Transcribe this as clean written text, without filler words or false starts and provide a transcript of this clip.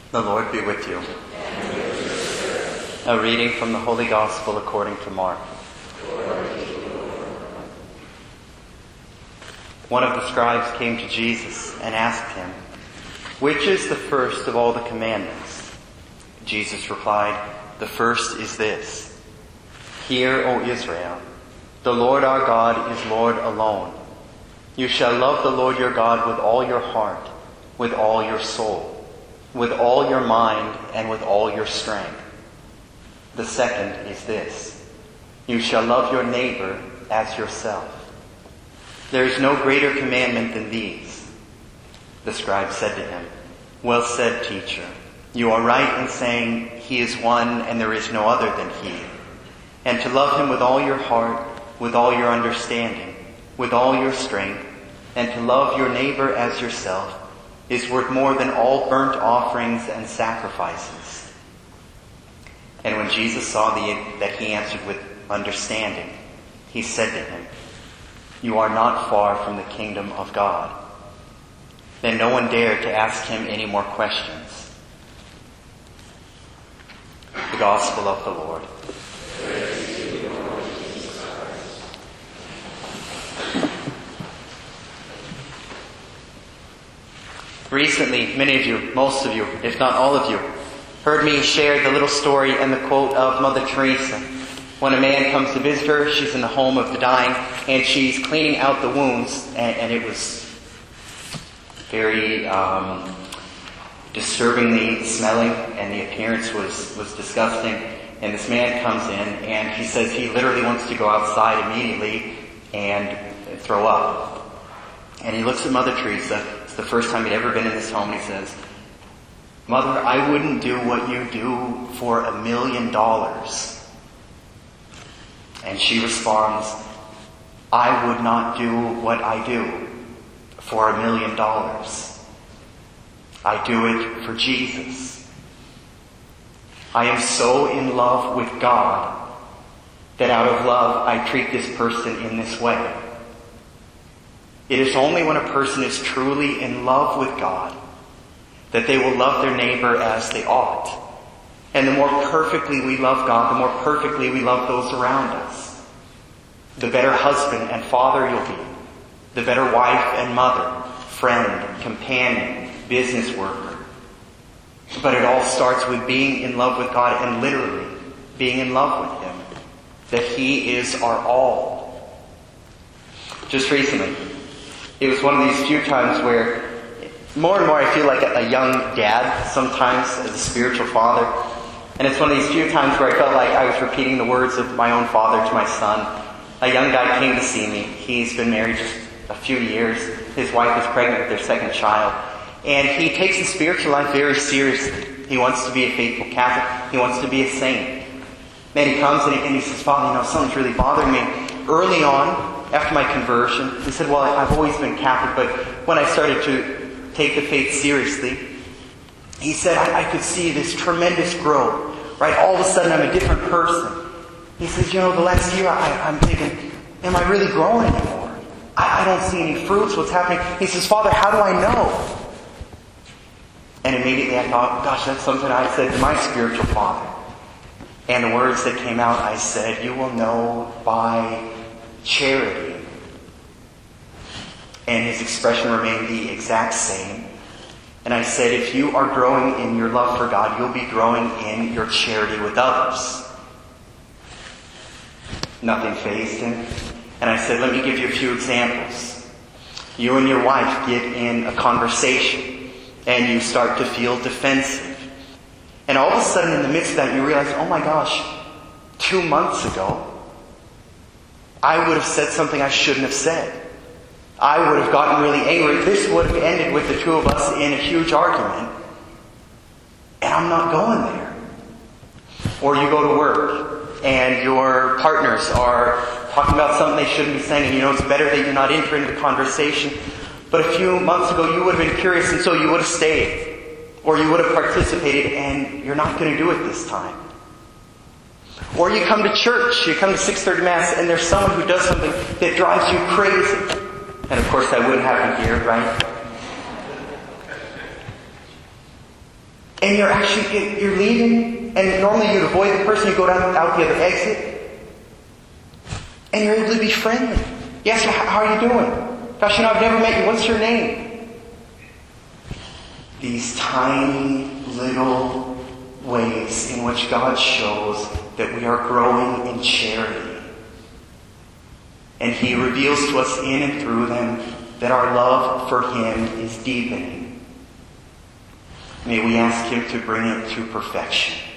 The Lord be with you. A reading from the Holy Gospel according to Mark. One of the scribes came to Jesus and asked him, "Which is the first of all the commandments?" Jesus replied, "The first is this: Hear, O Israel, the Lord our God is Lord alone. You shall love the Lord your God with all your heart, with all your soul, with all your mind, and with all your strength. The second is this: you shall love your neighbor as yourself. There is no greater commandment than these." The scribe said to him, "Well said, teacher. You are right in saying he is one and there is no other than he. And to love him with all your heart, with all your understanding, with all your strength, and to love your neighbor as yourself is worth more than all burnt offerings and sacrifices." And when Jesus saw that he answered with understanding, he said to him, "You are not far from the kingdom of God." Then no one dared to ask him any more questions. The Gospel of the Lord. Recently, many of you, most of you, if not all of you, heard me share the little story and the quote of Mother Teresa. When a man comes to visit her, she's in the home of the dying, and she's cleaning out the wounds, and it was very disturbingly smelling, and the appearance was disgusting. And this man comes in, and he says he literally wants to go outside immediately and throw up. And he looks at Mother Teresa. It's the first time he'd ever been in this home, and he says, "Mother, I wouldn't do what you do for $1 million. And she responds, "I would not do what I do for $1 million. I do it for Jesus. I am so in love with God that out of love I treat this person in this way." It is only when a person is truly in love with God that they will love their neighbor as they ought. And the more perfectly we love God, the more perfectly we love those around us. The better husband and father you'll be. The better wife and mother, friend, companion, business worker. But it all starts with being in love with God and literally being in love with Him. That He is our all. Just recently, it was one of these few times where more and more I feel like a young dad sometimes as a spiritual father. And it's one of these few times where I felt like I was repeating the words of my own father to my son. A young guy came to see me. He's been married just a few years. His wife is pregnant with their second child. And he takes his spiritual life very seriously. He wants to be a faithful Catholic. He wants to be a saint. Then he comes and he says, "Father, something's really bothering me." Early on, after my conversion, he said, "Well, I've always been Catholic, but when I started to take the faith seriously," he said, I could see this tremendous growth. Right? All of a sudden, I'm a different person. He says, the last year, I'm thinking, am I really growing anymore? I don't see any fruits. What's happening? He says, "Father, how do I know?" And immediately I thought, gosh, that's something I said to my spiritual father. And the words that came out, I said, "You will know by charity." And his expression remained the exact same. And I said, if you are growing in your love for God, you'll be growing in your charity with others. Nothing fazed him. And I said, let me give you a few examples. You and your wife get in a conversation, and you start to feel defensive. And all of a sudden, in the midst of that, you realize, oh my gosh, 2 months ago, I would have said something I shouldn't have said. I would have gotten really angry. This would have ended with the two of us in a huge argument. And I'm not going there. Or you go to work and your partners are talking about something they shouldn't be saying, and it's better that you're not entering the conversation. But a few months ago you would have been curious, and so you would have stayed. Or you would have participated, and you're not going to do it this time. Or you come to church, you come to 6:30 Mass, and there's someone who does something that drives you crazy. And of course that wouldn't happen here, right? And you're leaving, and normally you'd avoid the person, you go out the other exit, and you're able to be friendly. Yes, how are you doing? Gosh, I've never met you. What's your name? These tiny little ways in which God shows that we are growing in charity. And He reveals to us in and through them that our love for Him is deepening. May we ask Him to bring it to perfection.